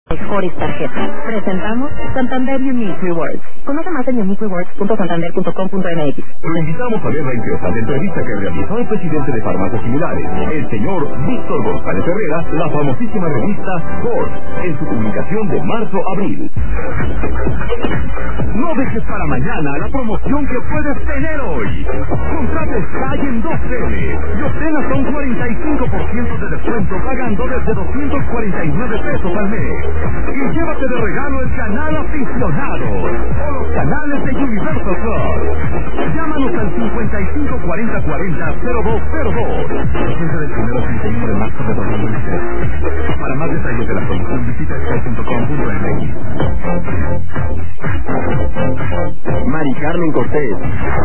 mejores tarjetas. Presentamos Santander Unique Rewards. Conoce más en uniquerewards.santander.com.mx. Lo invitamos a ver la interesante entrevista que realizó el presidente de Farmacias Similares, el señor Víctor González Herrera, la famosísima revista Forbes, en su publicación de marzo-abril. No dejes para mañana la promoción que puedes tener hoy. Contrata Sky en 2L y obtén hasta un 45% de descuento pagando desde 249 pesos al mes. Y llévate de regalo el canal aficionado o los canales de Universal Plus. Llámanos al 554040-0202. Vigencia del 1 al 31 de marzo de 2023. Para más detalles de la promoción visita sky.com.mx. Mari Carmen Cortés.